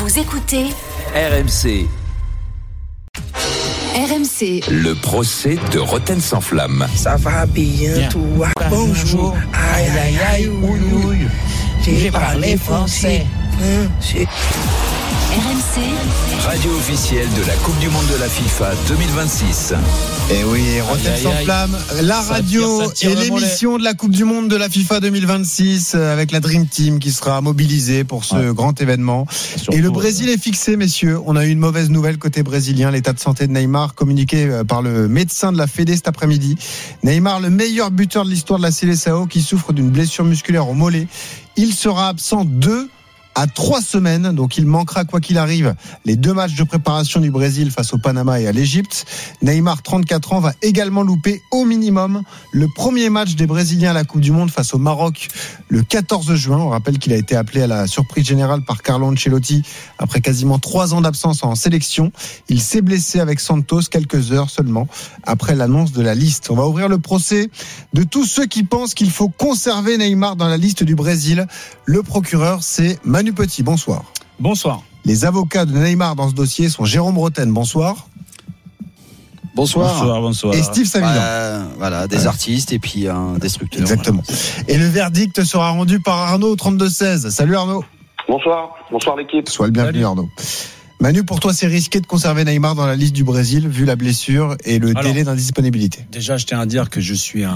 Vous écoutez RMC. RMC. Le procès de Roten sans flamme. Ça va bien, toi. Bonjour. Aïe, aïe, aïe, ouïe, ouïe. J'ai parlé français. RMC. Radio officielle de la Coupe du Monde de la FIFA 2026. Et oui, Roten sans flamme, la radio et l'émission de la Coupe du Monde de la FIFA 2026 avec la Dream Team qui sera mobilisée pour ce grand événement. Et le Brésil est fixé, messieurs. On a eu une mauvaise nouvelle côté brésilien. L'état de santé de Neymar communiqué par le médecin de la Fédé cet après-midi. Neymar, le meilleur buteur de l'histoire de la Seleção, qui souffre d'une blessure musculaire au mollet. Il sera absent 2 à 3 semaines, donc il manquera quoi qu'il arrive les 2 matchs de préparation du Brésil face au Panama et à l'Égypte. Neymar, 34 ans, va également louper au minimum le premier match des Brésiliens à la Coupe du Monde face au Maroc le 14 juin. On rappelle qu'il a été appelé à la surprise générale par Carlo Ancelotti après quasiment 3 ans d'absence en sélection. Il s'est blessé avec Santos quelques heures seulement après l'annonce de la liste. On va ouvrir le procès de tous ceux qui pensent qu'il faut conserver Neymar dans la liste du Brésil. Le procureur, c'est Manu Petit, bonsoir. Bonsoir. Les avocats de Neymar dans ce dossier sont Jérôme Roten, bonsoir. Bonsoir. Et Steve Savidan. Voilà, des artistes et puis un destructeur. Exactement. Voilà. Et le verdict sera rendu par Arnaud au 32-16. Salut Arnaud. Bonsoir l'équipe. Sois le bienvenu. Salut. Arnaud. Manu, pour toi, c'est risqué de conserver Neymar dans la liste du Brésil vu la blessure et le délai d'indisponibilité. Déjà, je tiens à dire que je suis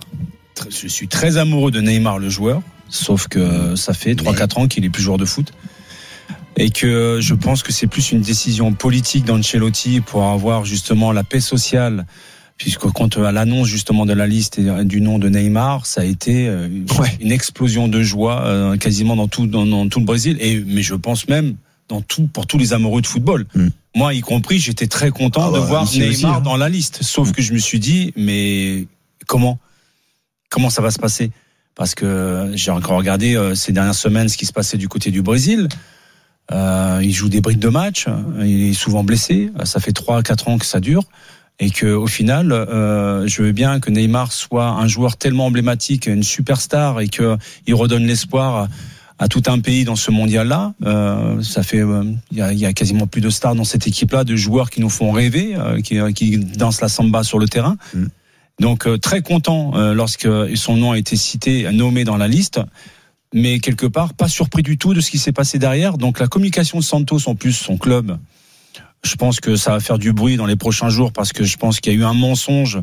très amoureux de Neymar, le joueur. Sauf que ça fait 3-4 ans qu'il est plus joueur de foot. Et que je pense que c'est plus une décision politique d'Ancelotti pour avoir justement la paix sociale. Puisque quand à l'annonce justement de la liste et du nom de Neymar, ça a été une explosion de joie quasiment dans tout le Brésil. Mais je pense même pour tous les amoureux de football. Moi y compris, j'étais très content de voir Neymar dans la liste. Sauf que je me suis dit, mais comment ça va se passer? Parce que j'ai encore regardé ces dernières semaines ce qui se passait du côté du Brésil. Il joue des briques de match, il est souvent blessé, ça fait 3-4 ans que ça dure. Et qu'au final, je veux bien que Neymar soit un joueur tellement emblématique, une superstar, et qu'il redonne l'espoir à tout un pays dans ce mondial-là. Ça fait, il y a quasiment plus de stars dans cette équipe-là, de joueurs qui nous font rêver, qui dansent la samba sur le terrain. Donc très content lorsque son nom a été cité, nommé dans la liste, mais quelque part pas surpris du tout de ce qui s'est passé derrière. Donc la communication de Santos, en plus son club, je pense que ça va faire du bruit dans les prochains jours parce que je pense qu'il y a eu un mensonge.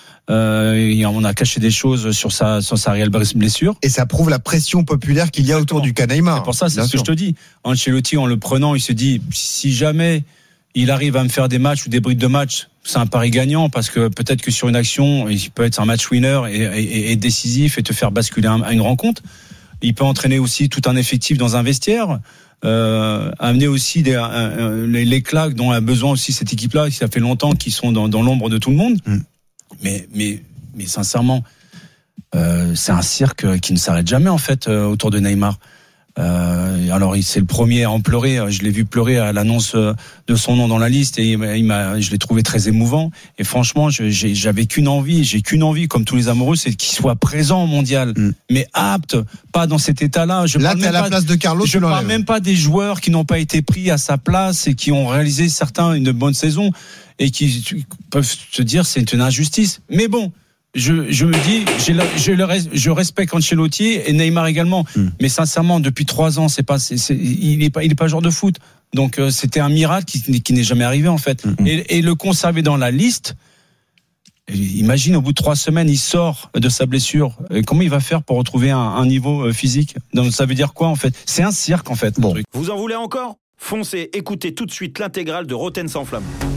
On a caché des choses sur sa réelle blessure. Et ça prouve la pression populaire qu'il y a autour du cas Neymar. C'est pour ça, c'est ce que je te dis. Ancelotti, en le prenant, il se dit, si jamais il arrive à me faire des matchs ou des briques de match, c'est un pari gagnant parce que peut-être que sur une action, il peut être un match winner et décisif et te faire basculer à une rencontre. Il peut entraîner aussi tout un effectif dans un vestiaire, amener aussi l'éclat dont a besoin aussi cette équipe-là. Ça fait longtemps qu'ils sont dans l'ombre de tout le monde. Mais sincèrement, c'est un cirque qui ne s'arrête jamais en fait autour de Neymar. Alors c'est le premier à en pleurer. Je l'ai vu pleurer à l'annonce de son nom dans la liste et je l'ai trouvé très émouvant. Et franchement, j'ai qu'une envie, comme tous les amoureux, c'est qu'il soit présent au mondial, mais apte, pas dans cet état-là. Là, t'es à la place de Carlos. Je parle même pas des joueurs qui n'ont pas été pris à sa place et qui ont réalisé certains une bonne saison et qui peuvent se dire c'est une injustice. Mais bon. Je me dis, je respecte Ancelotti et Neymar également. Mais sincèrement, depuis 3 ans, il est pas joueur de foot. Donc, c'était un miracle qui n'est jamais arrivé, en fait. Et le conserver dans la liste, imagine, au bout de 3 semaines, il sort de sa blessure. Et comment il va faire pour retrouver un niveau physique? Donc, ça veut dire quoi, en fait? C'est un cirque, en fait. Vous en voulez encore? Foncez, écoutez tout de suite l'intégrale de Roten sans flamme.